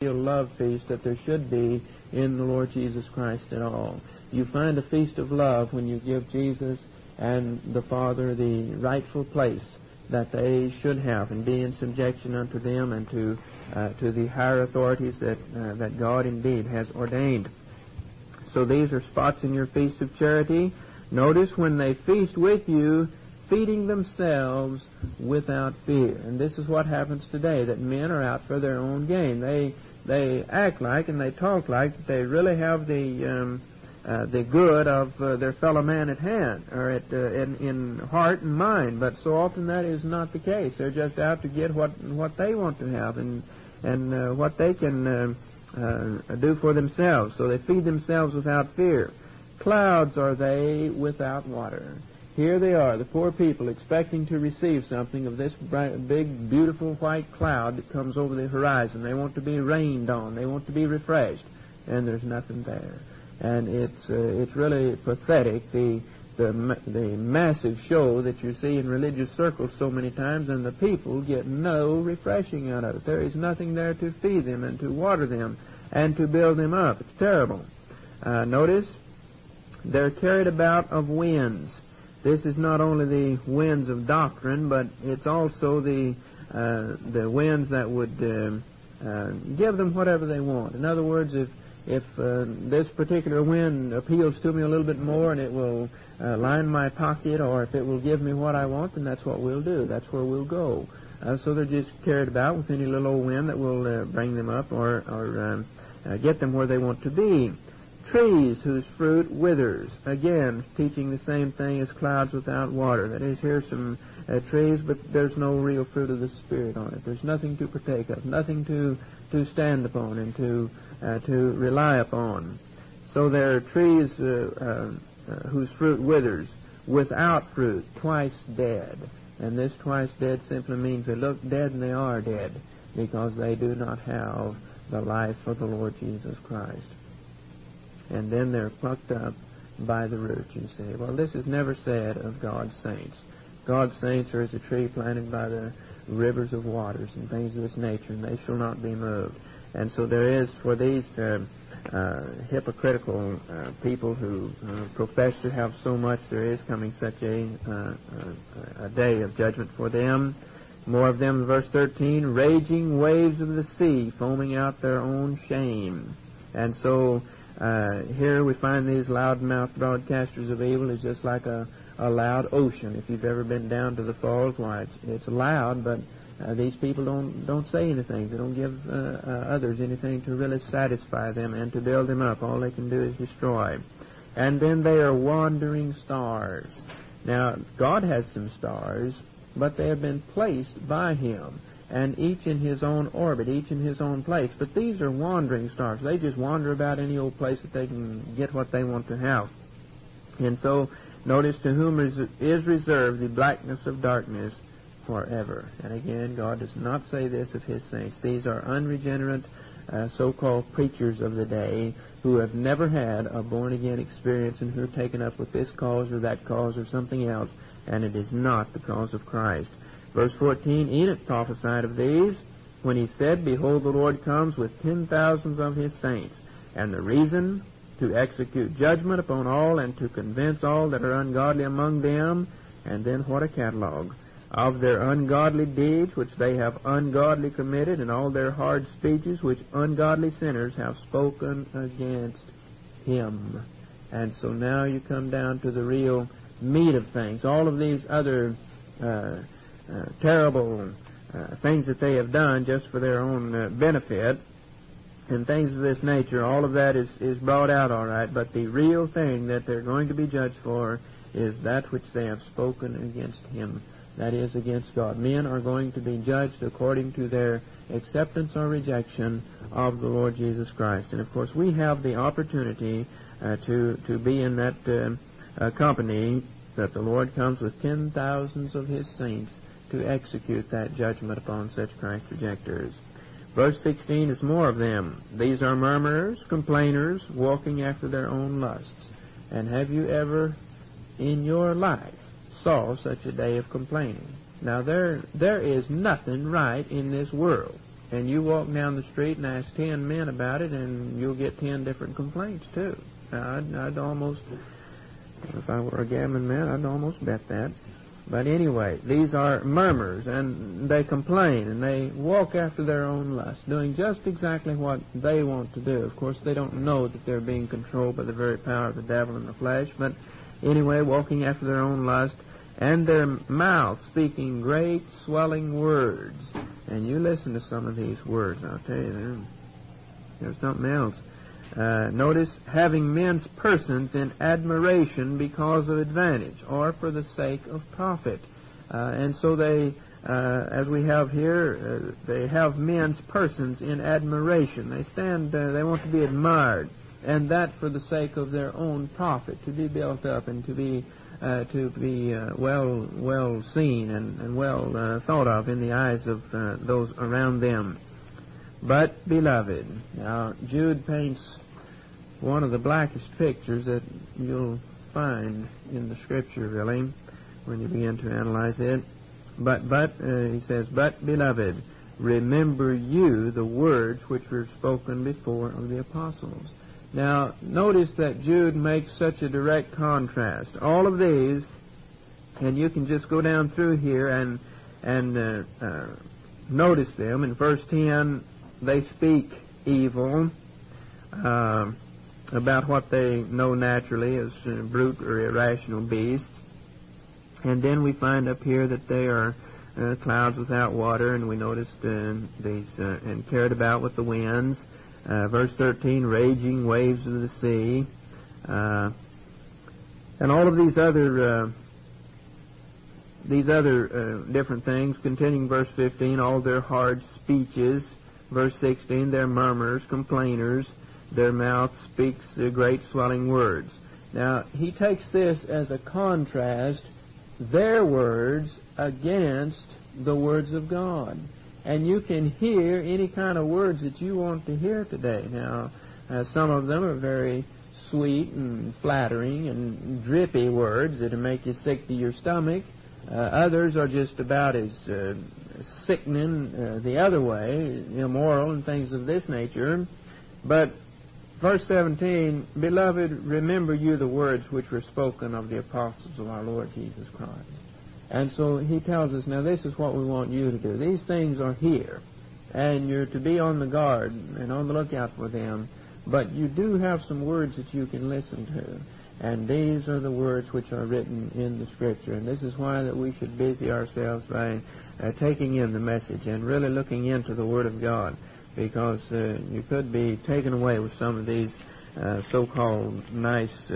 real love feast that there should be in the Lord Jesus Christ at all. You find a feast of love when you give Jesus and the Father the rightful place that they should have, and be in subjection unto them and to the higher authorities that God indeed has ordained. So these are spots in your feast of charity. Notice when they feast with you, feeding themselves without fear. And this is what happens today, that men are out for their own gain. They act like and they talk like they really have the good of their fellow man at hand, or in heart and mind. But so often that is not the case. They're just out to get what they want to have and what they can do for themselves. So they feed themselves without fear. Clouds are they without water. Here they are, the poor people, expecting to receive something of this bright, big, beautiful white cloud that comes over the horizon. They want to be rained on. They want to be refreshed. And there's nothing there. And it's really pathetic, the massive show that you see in religious circles so many times, and the people get no refreshing out of it. There is nothing there to feed them and to water them and to build them up. It's terrible. Notice, they're carried about of winds. This is not only the winds of doctrine, but it's also the winds that would give them whatever they want. In other words, if this particular wind appeals to me a little bit more and it will line my pocket, or if it will give me what I want, then that's what we'll do. That's where we'll go. So they're just carried about with any little old wind that will bring them up or get them where they want to be. Trees whose fruit withers. Again, teaching the same thing as clouds without water. That is, here's some trees, but there's no real fruit of the Spirit on it. There's nothing to partake of, nothing to stand upon and to rely upon. So there are trees whose fruit withers, without fruit, twice dead. And this twice dead simply means they look dead and they are dead, because they do not have the life of the Lord Jesus Christ. And then they're plucked up by the roots, you say. Well, this is never said of God's saints. God's saints are as a tree planted by the rivers of waters and things of this nature, and they shall not be moved. And so there is, for these hypocritical people who profess to have so much, there is coming such a day of judgment for them. More of them in verse 13, raging waves of the sea, foaming out their own shame. And so here we find these loud-mouthed broadcasters of evil is just like a loud ocean. If you've ever been down to the falls, why, it's loud, but these people don't say anything. They don't give others anything to really satisfy them and to build them up. All they can do is destroy. And then they are wandering stars. Now, God has some stars, but they have been placed by Him, and each in his own orbit, each in his own place. But these are wandering stars. They just wander about any old place that they can get what they want to have. And so, notice, to whom is reserved the blackness of darkness forever. And again, God does not say this of His saints. These are unregenerate, so-called preachers of the day who have never had a born-again experience and who are taken up with this cause or that cause or something else, and it is not the cause of Christ. Verse 14, Enoch prophesied of these when he said, Behold, the Lord comes with 10,000s of His saints, and the reason to execute judgment upon all and to convince all that are ungodly among them. And then what a catalog of their ungodly deeds which they have ungodly committed, and all their hard speeches which ungodly sinners have spoken against Him. And so now you come down to the real meat of things. All of these other terrible things that they have done just for their own benefit and things of this nature, all of that is brought out all right, but the real thing that they're going to be judged for is that which they have spoken against Him, that is, against God. Men are going to be judged according to their acceptance or rejection of the Lord Jesus Christ. And of course we have the opportunity to be in that company that the Lord comes with 10,000s of His saints to execute that judgment upon such Christ rejectors. Verse 16 is more of them. These are murmurers, complainers, walking after their own lusts. And have you ever in your life saw such a day of complaining? Now there is nothing right in this world. And you walk down the street and ask 10 men about it, and you'll get 10 different complaints, too. Now, I'd almost, if I were a gambling man, I'd almost bet that. But anyway, these are murmurs, and they complain, and they walk after their own lust, doing just exactly what they want to do. Of course, they don't know that they're being controlled by the very power of the devil in the flesh, but anyway, walking after their own lust, and their mouth speaking great swelling words. And you listen to some of these words, I'll tell you, there's something else. Notice, having men's persons in admiration because of advantage, or for the sake of profit. And so they, as we have here, they have men's persons in admiration. They stand, they want to be admired, and that for the sake of their own profit, to be built up and to be well seen and well thought of in the eyes of those around them. But, beloved, now Jude paints one of the blackest pictures that you'll find in the Scripture, really, when you begin to analyze it. But he says, but, beloved, remember you the words which were spoken before of the apostles. Now, notice that Jude makes such a direct contrast. All of these, and you can just go down through here and notice them. In verse 10, they speak evil about what they know naturally as brute or irrational beasts. And then we find up here that they are clouds without water, and we noticed these and carried about with the winds. Verse 13, raging waves of the sea. And all of these other different things. Continuing verse 15, all their hard speeches. Verse 16, their murmurs, complainers. Their mouth speaks great swelling words. Now, he takes this as a contrast, their words against the words of God. And you can hear any kind of words that you want to hear today. Now, some of them are very sweet and flattering and drippy words that will make you sick to your stomach. Others are just about as sickening the other way, immoral and things of this nature. But verse 17, beloved, remember you the words which were spoken of the apostles of our Lord Jesus Christ. And so he tells us, now this is what we want you to do. These things are here, and you're to be on the guard and on the lookout for them. But you do have some words that you can listen to. And these are the words which are written in the Scripture. And this is why that we should busy ourselves by taking in the message and really looking into the Word of God. Because you could be taken away with some of these so-called nice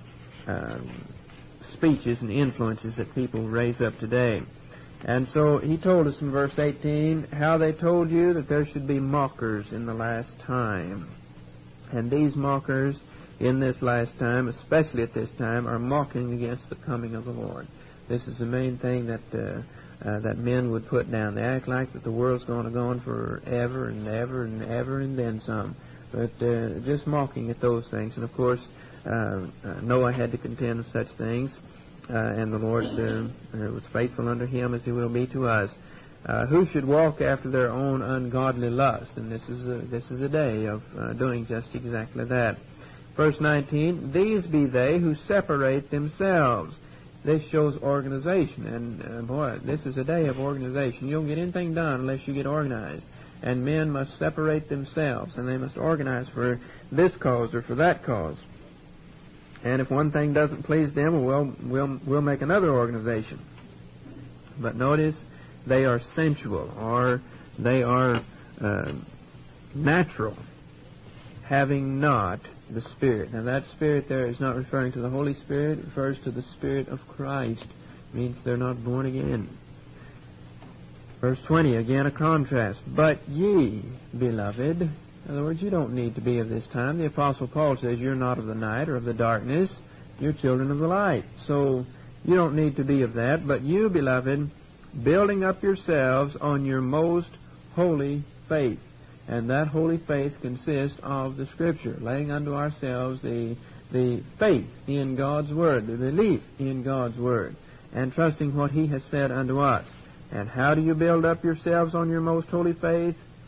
speeches and influences that people raise up today. And so he told us in verse 18 how they told you that there should be mockers in the last time. And these mockers in this last time, especially at this time, are mocking against the coming of the Lord. This is the main thing that men would put down. They act like that the world's going to go on forever and ever and ever and then some. But just mocking at those things. And of course, Noah had to contend with such things, and the Lord was faithful unto him as he will be to us. Who should walk after their own ungodly lust? And this is a day of doing just exactly that. Verse 19, these be they who separate themselves. This shows organization, and boy, this is a day of organization. You don't get anything done unless you get organized. And men must separate themselves, and they must organize for this cause or for that cause. And if one thing doesn't please them, we'll make another organization. But notice, they are sensual, or they are natural, having not the Spirit. Now that Spirit there is not referring to the Holy Spirit, it refers to the Spirit of Christ. It means they're not born again. Verse 20, again a contrast. But ye, beloved, in other words, you don't need to be of this time. The Apostle Paul says you're not of the night or of the darkness. You're children of the light. So you don't need to be of that. But you, beloved, building up yourselves on your most holy faith. And that holy faith consists of the Scripture, laying unto ourselves the faith in God's Word, the belief in God's Word, and trusting what He has said unto us. And how do you build up yourselves on your most holy faith?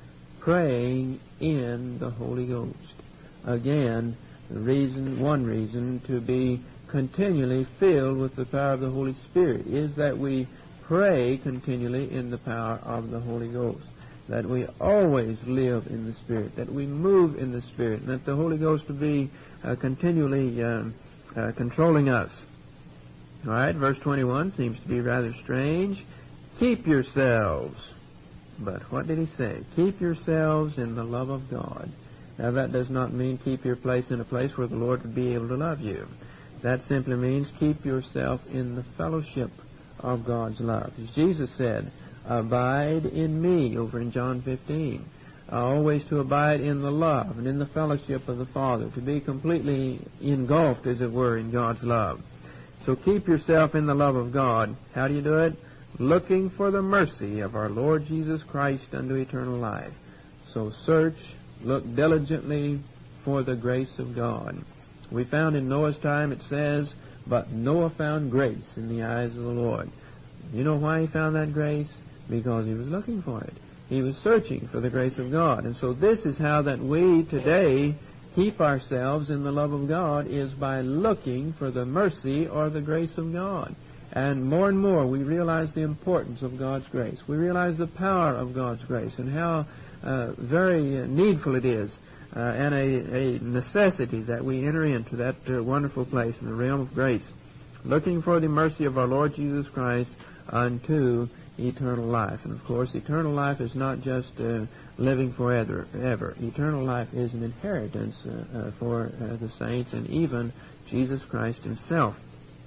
praying in the Holy Ghost. Again, one reason to be continually filled with the power of the Holy Spirit is that we pray continually in the power of the Holy Ghost, that we always live in the Spirit, that we move in the Spirit, and that the Holy Ghost will be continually controlling us. All right, verse 21 seems to be rather strange. Keep yourselves. But what did he say? Keep yourselves in the love of God. Now, that does not mean keep your place in a place where the Lord would be able to love you. That simply means keep yourself in the fellowship of God's love. As Jesus said, abide in me, over in John 15. Always to abide in the love and in the fellowship of the Father, to be completely engulfed, as it were, in God's love. So keep yourself in the love of God. How do you do it? Looking for the mercy of our Lord Jesus Christ unto eternal life. So search, look diligently for the grace of God. We found in Noah's time, it says, but Noah found grace in the eyes of the Lord. You know why he found that grace? Because he was looking for it. He was searching for the grace of God. And so this is how that we today keep ourselves in the love of God, is by looking for the mercy or the grace of God. And more we realize the importance of God's grace. We realize the power of God's grace and how very needful it is and a necessity that we enter into that wonderful place in the realm of grace, looking for the mercy of our Lord Jesus Christ unto eternal life. And of course, eternal life is not just living forever. Eternal life is an inheritance for the saints and even Jesus Christ himself.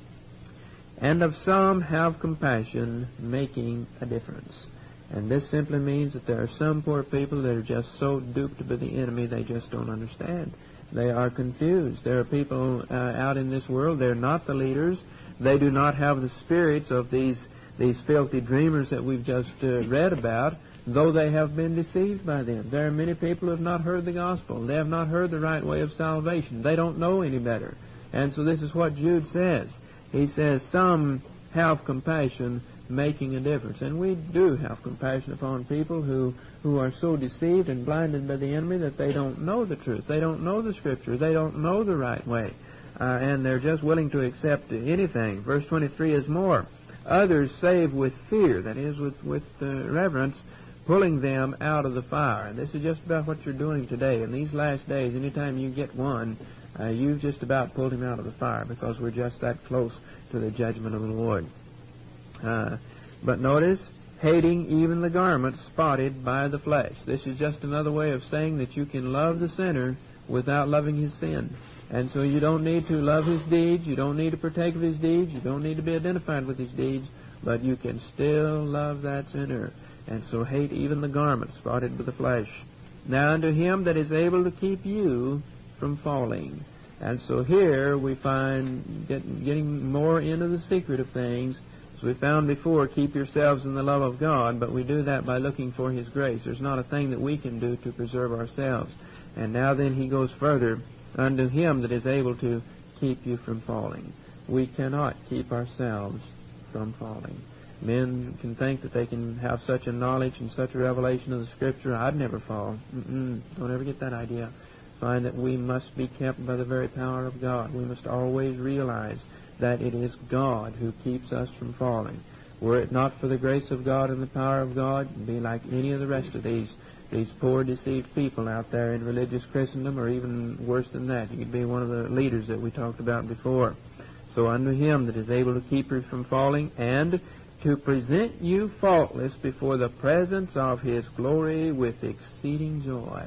And of some have compassion, making a difference. And this simply means that there are some poor people that are just so duped by the enemy they just don't understand. They are confused. There are people out in this world, they're not the leaders. They do not have the spirits of these filthy dreamers that we've just read about, though they have been deceived by them. There are many people who have not heard the gospel. They have not heard the right way of salvation. They don't know any better. And so this is what Jude says. He says, some have compassion, making a difference. And we do have compassion upon people who are so deceived and blinded by the enemy that they don't know the truth. They don't know the Scripture. They don't know the right way. And they're just willing to accept anything. Verse 23 is more. Others save with fear, that is, with reverence, pulling them out of the fire. And this is just about what you're doing today. In these last days, anytime you get one, you've just about pulled him out of the fire, because we're just that close to the judgment of the Lord. But notice, hating even the garment spotted by the flesh. This is just another way of saying that you can love the sinner without loving his sin. And so you don't need to love his deeds, you don't need to partake of his deeds, you don't need to be identified with his deeds, but you can still love that sinner. And so hate even the garment spotted by the flesh. Now unto him that is able to keep you from falling. And so here we find getting more into the secret of things. As we found before, keep yourselves in the love of God, but we do that by looking for his grace. There's not a thing that we can do to preserve ourselves. And now then he goes further, unto him that is able to keep you from falling. We cannot keep ourselves from falling. Men can think that they can have such a knowledge and such a revelation of the Scripture. I'd never fall. Don't ever get that idea. Find that we must be kept by the very power of God. We must always realize that it is God who keeps us from falling. Were it not for the grace of God and the power of God, it'd be like any of the rest of these poor, deceived people out there in religious Christendom, or even worse than that. You could be one of the leaders that we talked about before. So unto him that is able to keep you from falling, and to present you faultless before the presence of his glory with exceeding joy.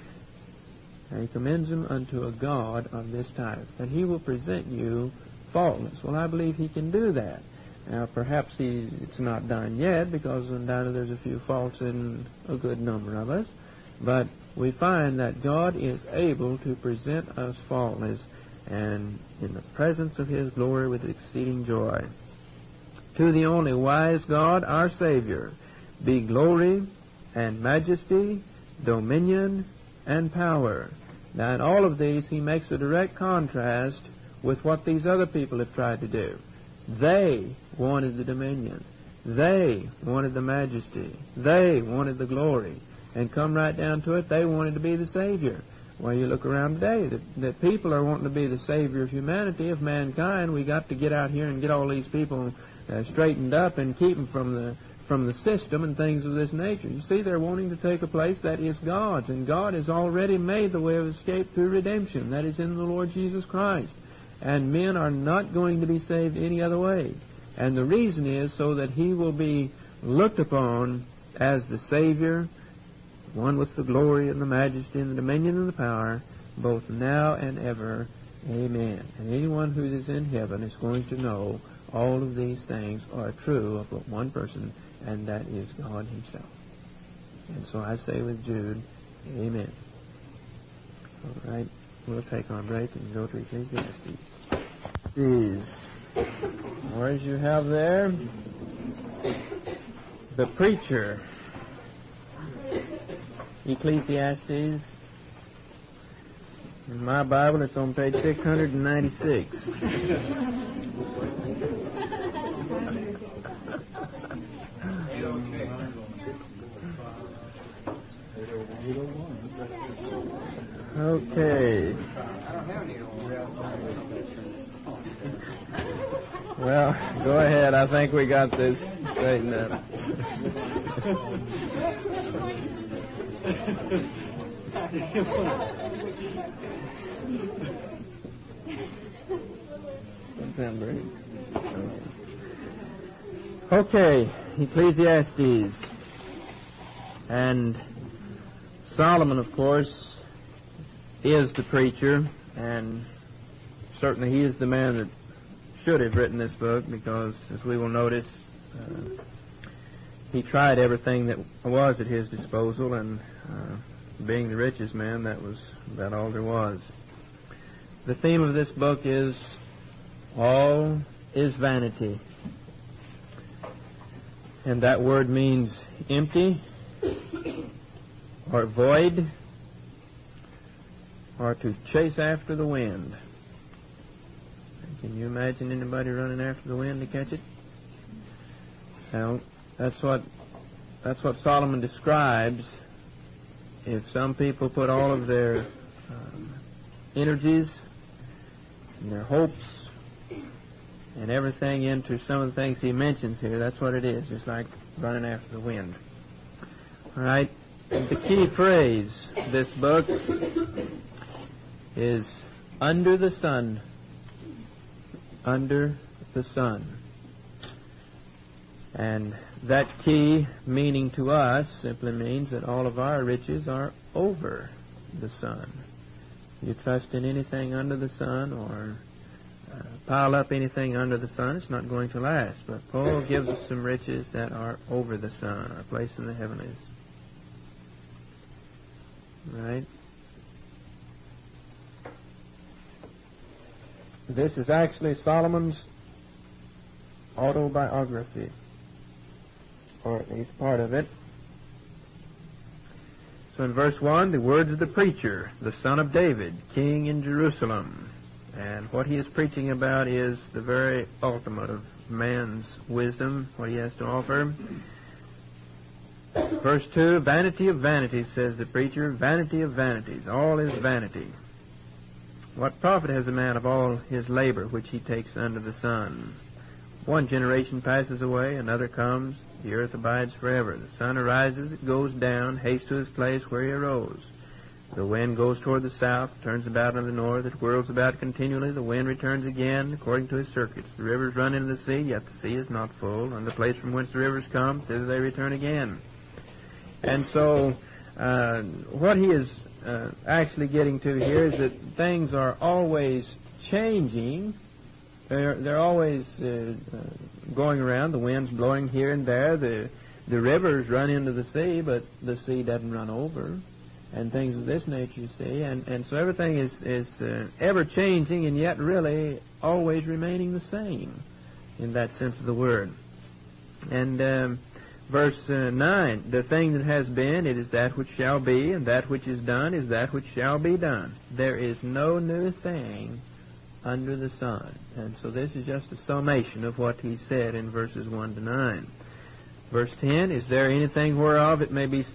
And he commends him unto a God of this type, that he will present you faultless. Well, I believe he can do that. Now, perhaps it's not done yet, because undoubtedly there's a few faults in a good number of us. But we find that God is able to present us faultless, and in the presence of his glory with exceeding joy. To the only wise God, our Savior, be glory and majesty, dominion and power. Now, in all of these, he makes a direct contrast with what these other people have tried to do. They wanted the dominion. They wanted the majesty. They wanted the glory. And come right down to it, they wanted to be the Savior. Well, you look around today, that people are wanting to be the Savior of humanity, of mankind. We got to get out here and get all these people straightened up and keep them from the system and things of this nature. You see, they're wanting to take a place that is God's, and God has already made the way of escape through redemption. That is in the Lord Jesus Christ. And men are not going to be saved any other way. And the reason is so that He will be looked upon as the Savior, one with the glory and the majesty and the dominion and the power, both now and ever. Amen. And anyone who is in heaven is going to know all of these things are true of but one person, and that is God Himself. And so I say with Jude, Amen. All right, we'll take our break and go to Ecclesiastes. Or as you have there, the preacher. Ecclesiastes. In my Bible, it's on page 696. Okay. Well, go ahead. I think we got this straightened up. Okay, Ecclesiastes. And Solomon, of course, is the preacher, and certainly he is the man that should have written this book, because, as we will notice, he tried everything that was at his disposal, and being the richest man, that was about all there was. The theme of this book is all is vanity. And that word means empty, or void, or to chase after the wind. Can you imagine anybody running after the wind to catch it? Well, that's what Solomon describes. If some people put all of their energies and their hopes and everything into some of the things he mentions here, that's what it is, just like running after the wind. All right, the key phrase of this book is under the sun. Under the sun. And that key meaning to us simply means that all of our riches are over the sun. You trust in anything under the sun, or pile up anything under the sun, it's not going to last. But Paul gives us some riches that are over the sun, our place in the heavenlies. Right? This is actually Solomon's autobiography, or at least part of it. So in verse 1, the words of the preacher, the son of David, king in Jerusalem. And what he is preaching about is the very ultimate of man's wisdom, what he has to offer. Verse 2, vanity of vanities, says the preacher, vanity of vanities, all is vanity. What profit has a man of all his labor which he takes under the sun? One generation passes away, another comes, the earth abides forever. The sun arises, it goes down, hastes to his place where he arose. The wind goes toward the south, turns about on the north, it whirls about continually, the wind returns again according to his circuits. The rivers run into the sea, yet the sea is not full, and the place from whence the rivers come, thither they return again. And so, what he is actually getting to here is that things are always changing. They're always going around. The wind's blowing here and there. The rivers run into the sea, but the sea doesn't run over, and things of this nature, you see. And so everything is ever changing, and yet really always remaining the same in that sense of the word. And verse 9, the thing that has been, it is that which shall be, and that which is done is that which shall be done. There is no new thing under the sun. And so this is just a summation of what he said in verses 1 to 9. Verse 10, is there anything whereof it may be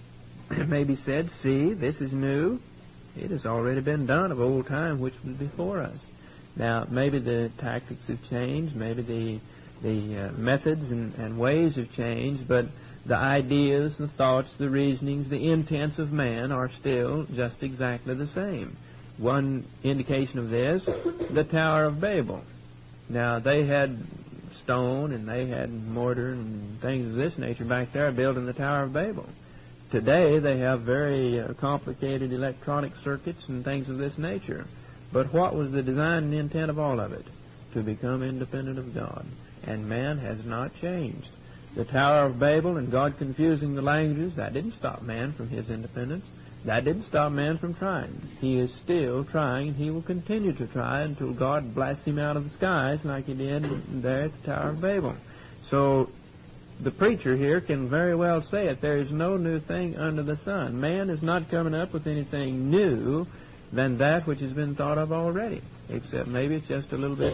may be said, see, this is new. It has already been done of old time, which was before us. Now, maybe the tactics have changed, maybe the methods and ways have changed, but the ideas, the thoughts, the reasonings, the intents of man are still just exactly the same. One indication of this, the Tower of Babel. Now, they had stone and they had mortar and things of this nature back there building the Tower of Babel. Today, they have very complicated electronic circuits and things of this nature. But what was the design and intent of all of it? To become independent of God. And man has not changed. The Tower of Babel and God confusing the languages, that didn't stop man from his independence. That didn't stop man from trying. He is still trying, and he will continue to try until God blasts him out of the skies like he did there at the Tower of Babel. So the preacher here can very well say it. There is no new thing under the sun. Man is not coming up with anything new than that which has been thought of already, except maybe it's just a little bit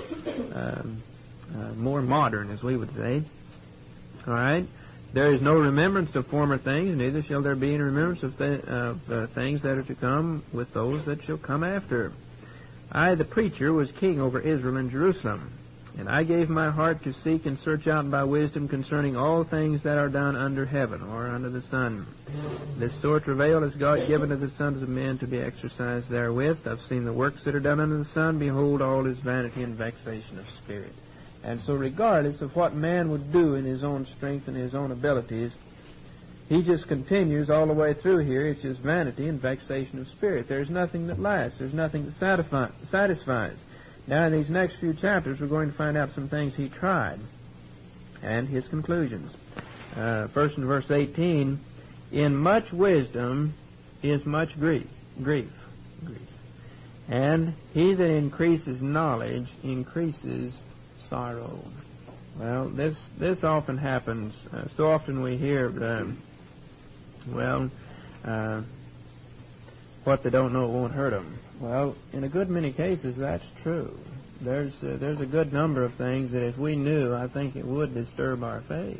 more modern, as we would say. All right? There is no remembrance of former things, neither shall there be any remembrance of things that are to come with those that shall come after. I, the preacher, was king over Israel and Jerusalem, and I gave my heart to seek and search out by wisdom concerning all things that are done under heaven, or under the sun. This sore travail is God given to the sons of men to be exercised therewith. I've seen the works that are done under the sun. Behold, all is vanity and vexation of spirit. And so regardless of what man would do in his own strength and his own abilities, he just continues all the way through here. It's just vanity and vexation of spirit. There's nothing that lasts. There's nothing that satisfies. Now, in these next few chapters, we're going to find out some things he tried and his conclusions. First in verse 18, in much wisdom is much grief. And he that increases knowledge increases sorrow. Well, this often happens. So often we hear, what they don't know won't hurt them. Well, in a good many cases, that's true. There's a good number of things that if we knew, I think it would disturb our faith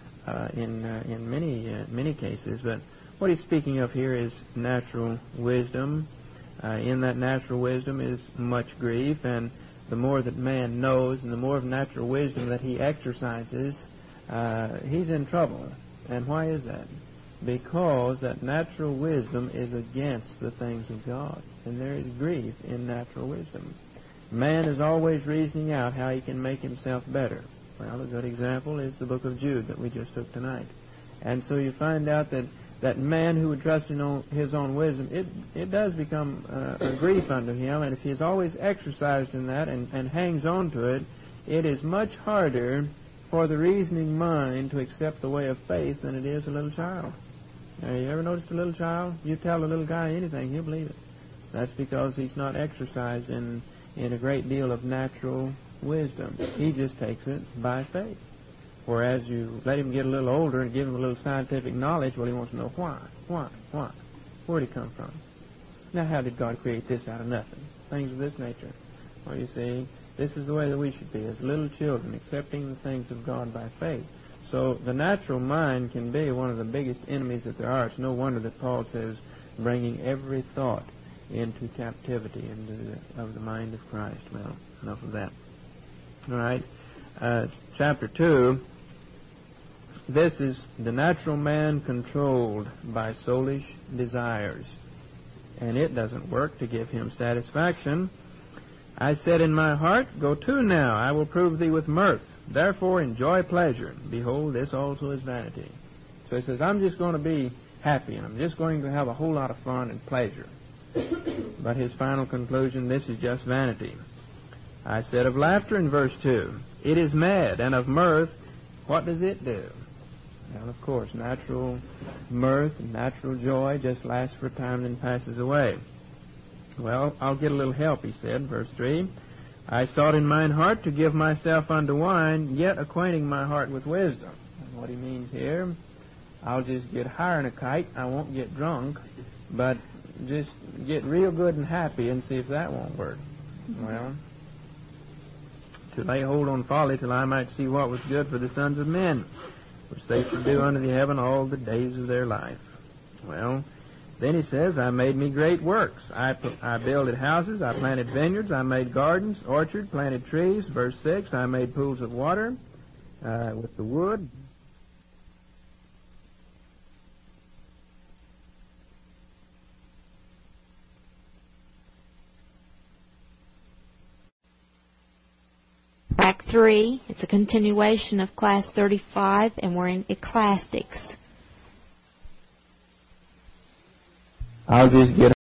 in many cases. But what he's speaking of here is natural wisdom. In that natural wisdom is much grief, and the more that man knows and the more of natural wisdom that he exercises, he's in trouble. And why is that? Because that natural wisdom is against the things of God. And there is grief in natural wisdom. Man is always reasoning out how he can make himself better. Well, a good example is the book of Jude that we just took tonight. And so you find out that man who would trust in his own wisdom, it does become a grief unto him. And if he is always exercised in that and hangs on to it, it is much harder for the reasoning mind to accept the way of faith than it is a little child. Now, you ever noticed a little child? You tell a little guy anything, he'll believe it. That's because he's not exercised in a great deal of natural wisdom. He just takes it by faith. Whereas you let him get a little older and give him a little scientific knowledge, well, he wants to know why. Where'd it come from? Now, how did God create this out of nothing? Things of this nature. Well, you see, this is the way that we should be as little children, accepting the things of God by faith. So the natural mind can be one of the biggest enemies that there are. It's no wonder that Paul says, bringing every thought into captivity of the mind of Christ. Well, enough of that. All right. Chapter 2. This is the natural man controlled by soulish desires, and it doesn't work to give him satisfaction. I said in my heart, go to now, I will prove thee with mirth. Therefore enjoy pleasure. Behold, this also is vanity. So he says, I'm just going to be happy, and I'm just going to have a whole lot of fun and pleasure. But his final conclusion, this is just vanity. I said of laughter in verse 2, it is mad, and of mirth, what does it do? Well, of course, natural mirth and natural joy just lasts for a time and then passes away. Well, I'll get a little help, he said, verse 3. I sought in mine heart to give myself unto wine, yet acquainting my heart with wisdom. And what he means here, I'll just get higher than a kite, I won't get drunk, but just get real good and happy and see if that won't work. Well, to lay hold on folly till I might see what was good for the sons of men, which they should do under the heaven all the days of their life. Well, then he says, I made me great works. I builded houses, I planted vineyards, I made gardens, orchards, planted trees. Verse 6, I made pools of water with the wood. Track 3, it's a continuation of Class 35, and we're in Ecclesiastics. I'll just get